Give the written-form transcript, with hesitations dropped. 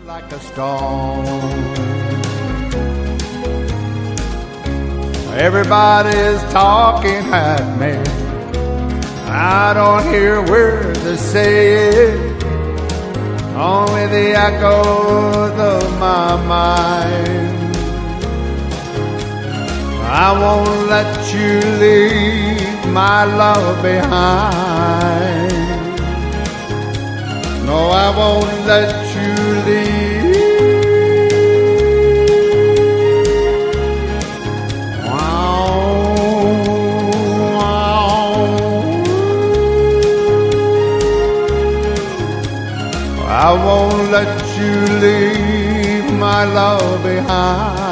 like a stone. Everybody's talking at me. I don't hear words they say, only the echoes of my mind. I won't let you leave my love behind. No, I won't let you leave. I won't let you leave my love behind.